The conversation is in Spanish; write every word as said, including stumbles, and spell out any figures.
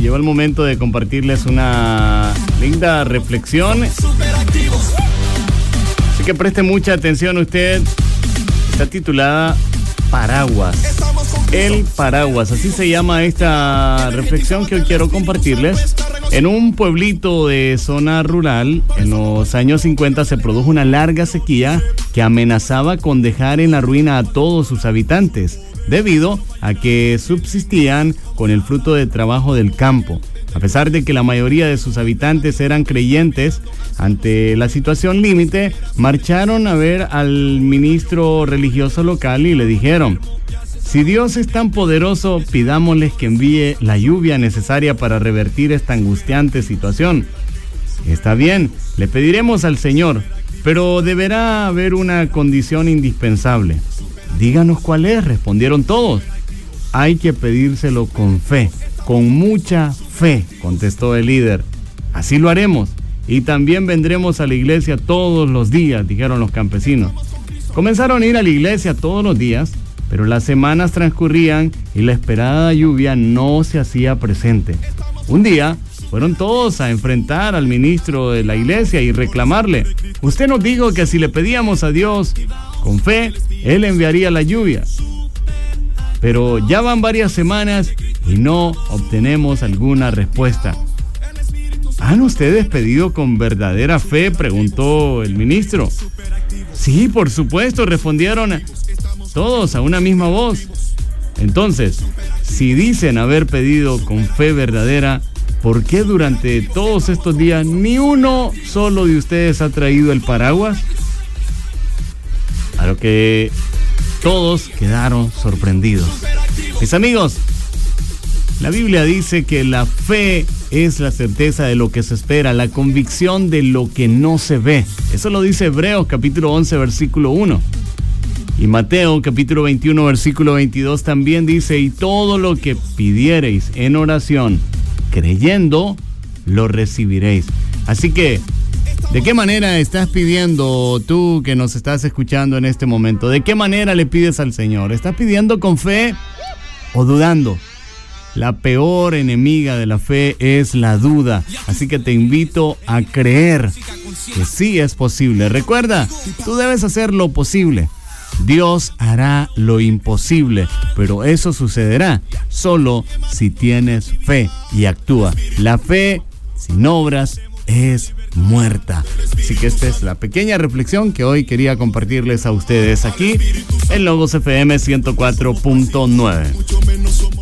llegó el momento de compartirles una linda reflexión. Así que preste mucha atención usted. Está titulada Paraguas. El paraguas, así se llama esta reflexión que hoy quiero compartirles. En un pueblito de zona rural, en los años cincuenta se produjo una larga sequía que amenazaba con dejar en la ruina a todos sus habitantes, debido a que subsistían con el fruto de trabajo del campo. A pesar de que la mayoría de sus habitantes eran creyentes, ante la situación límite, marcharon a ver al ministro religioso local y le dijeron: si Dios es tan poderoso, pidámosles que envíe la lluvia necesaria para revertir esta angustiante situación. Está bien, le pediremos al Señor, pero deberá haber una condición indispensable. Díganos cuál es, respondieron todos. Hay que pedírselo con fe, con mucha fe, contestó el líder. Así lo haremos, y también vendremos a la iglesia todos los días, dijeron los campesinos. Comenzaron a ir a la iglesia todos los días, pero las semanas transcurrían y la esperada lluvia no se hacía presente. Un día fueron todos a enfrentar al ministro de la iglesia y reclamarle: usted nos dijo que si le pedíamos a Dios con fe, Él enviaría la lluvia. Pero ya van varias semanas y no obtenemos alguna respuesta. ¿Han ustedes pedido con verdadera fe?, preguntó el ministro. Sí, por supuesto, respondieron todos a una misma voz. Entonces, si dicen haber pedido con fe verdadera, ¿por qué durante todos estos días ni uno solo de ustedes ha traído el paraguas? A lo que todos quedaron sorprendidos. Mis amigos, la Biblia dice que la fe es la certeza de lo que se espera, la convicción de lo que no se ve. Eso lo dice Hebreos capítulo once, versículo uno. Y Mateo capítulo veintiuno, versículo veintidós también dice: y todo lo que pidiereis en oración, creyendo, lo recibiréis. Así que, ¿de qué manera estás pidiendo tú que nos estás escuchando en este momento? ¿De qué manera le pides al Señor? ¿Estás pidiendo con fe o dudando? La peor enemiga de la fe es la duda. Así que te invito a creer que sí es posible. Recuerda, tú debes hacer lo posible. Dios hará lo imposible, pero eso sucederá solo si tienes fe y actúa. La fe sin obras es muerta. Así que esta es la pequeña reflexión que hoy quería compartirles a ustedes aquí en Logos F M ciento cuatro punto nueve.